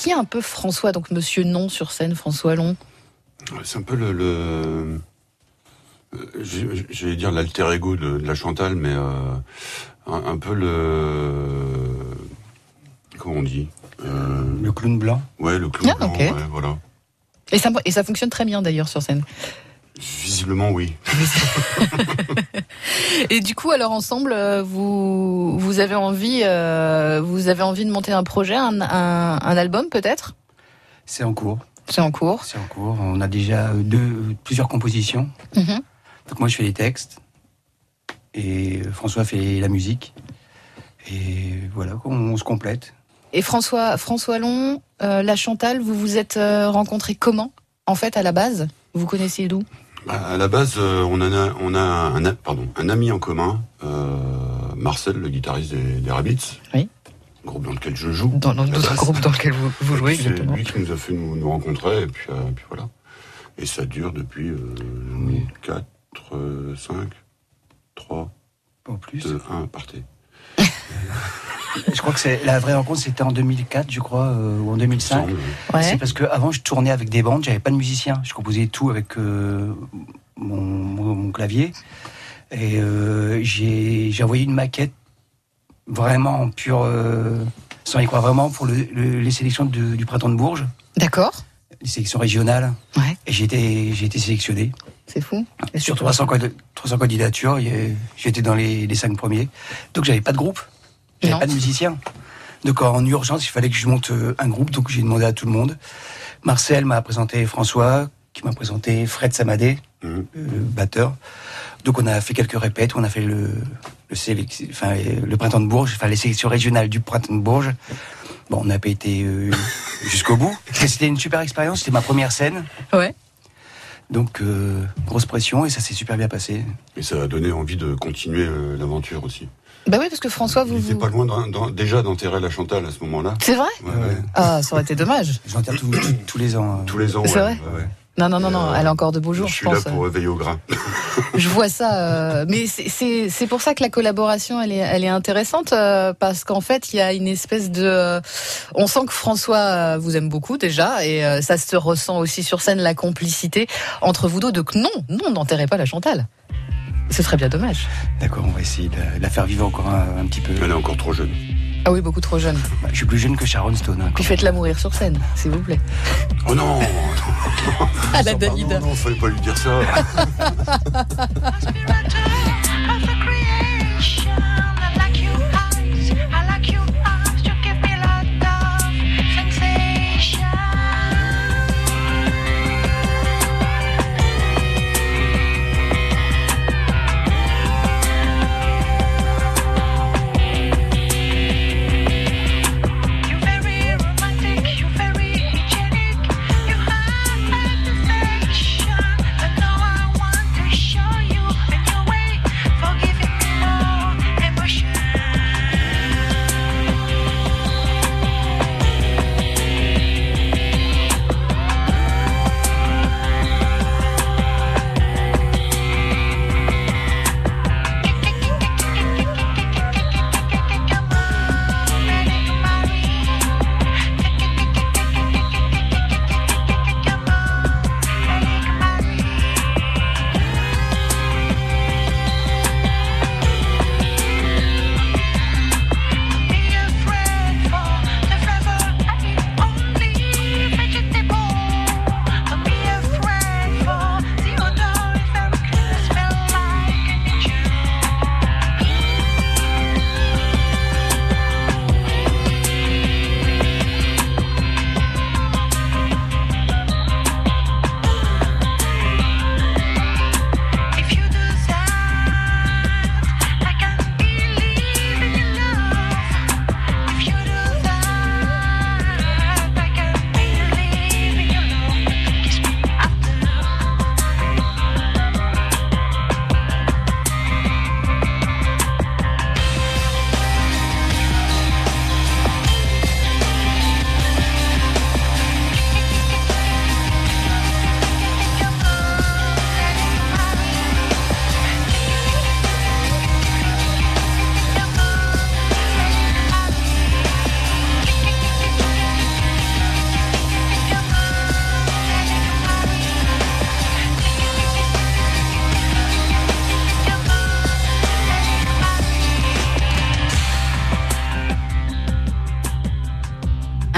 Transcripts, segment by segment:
qui est un peu François, donc Monsieur Non sur scène, François Long? C'est un peu j'allais dire l'alter ego de la Chantal, mais un peu comment on dit, le clown blanc. Ouais, le clown blanc. Okay. Ouais, voilà. Et ça fonctionne très bien d'ailleurs sur scène. Visiblement, oui. Et du coup, alors ensemble, vous avez envie de monter un projet, un album peut-être? C'est en cours. C'est en cours. On a déjà plusieurs compositions. Mm-hmm. Donc moi, je fais les textes et François fait la musique. Et voilà, on se complète. Et François Long, la Chantal, vous vous êtes rencontrés comment, en fait, à la base? Vous connaissiez d'où? À la base, on a un ami en commun, Marcel, le guitariste des Rabbits. Oui. Groupe dans lequel je joue. Dans notre groupe dans lequel vous jouez, exactement. C'est lui qui nous a fait nous rencontrer, et puis voilà. Et ça dure depuis 4, 5, 3, pas plus. 2, 1, partez. Je crois que la vraie rencontre, c'était en 2004, je crois, ou en 2005. Ouais. C'est parce qu'avant, je tournais avec des bandes, j'avais pas de musicien. Je composais tout avec mon clavier. Et j'ai envoyé une maquette vraiment en pur, sans y croire vraiment, pour les sélections du Printemps de Bourges. D'accord. Les sélections régionales. Ouais. Et j'ai été sélectionné. C'est fou. Et sur 300 candidatures, j'étais dans les 5 premiers. Donc j'avais pas de groupe, j'avais pas de musicien. Donc en urgence, il fallait que je monte un groupe, donc j'ai demandé à tout le monde. Marcel m'a présenté François, qui m'a présenté Fred Samadé, le batteur. Donc on a fait quelques répètes, on a fait le Printemps de Bourges, enfin les sélections régionales du Printemps de Bourges. Bon, on n'a pas été jusqu'au bout. C'était une super expérience, c'était ma première scène. Ouais. Donc grosse pression et ça s'est super bien passé. Et ça a donné envie de continuer l'aventure aussi. Bah oui, parce que François, vous n'étiez pas loin déjà d'enterrer la Chantal à ce moment-là. C'est vrai? Ouais. Ah, ça aurait été dommage. J'enterre tous les ans. Tous les ans, c'est vrai? Ouais. Non, elle a encore de beaux jours, je pense. Je suis là pour veiller au grain. Je vois ça, mais c'est pour ça que la collaboration, elle est intéressante, parce qu'en fait, il y a une espèce de... on sent que François vous aime beaucoup déjà, et ça se ressent aussi sur scène, la complicité entre vous deux. Donc non, n'enterrez pas la Chantal. Ce serait bien dommage. D'accord, on va essayer de la faire vivre encore un petit peu. Elle est encore trop jeune. Ah oui, beaucoup trop jeune. Je suis plus jeune que Sharon Stone. Puis faites-la mourir sur scène, s'il vous plaît. Oh non. À la Dalida. Non, fallait pas lui dire ça.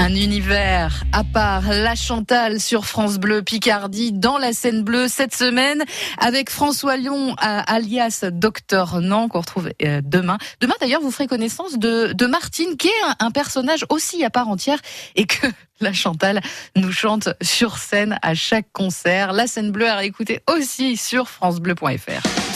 Un univers à part, la Chantal sur France Bleu Picardie, dans la scène bleue cette semaine, avec François Lyon, alias Docteur Nan, qu'on retrouve demain. Demain d'ailleurs, vous ferez connaissance de Martine, qui est un personnage aussi à part entière, et que la Chantal nous chante sur scène à chaque concert. La scène bleue à réécouter aussi sur francebleu.fr.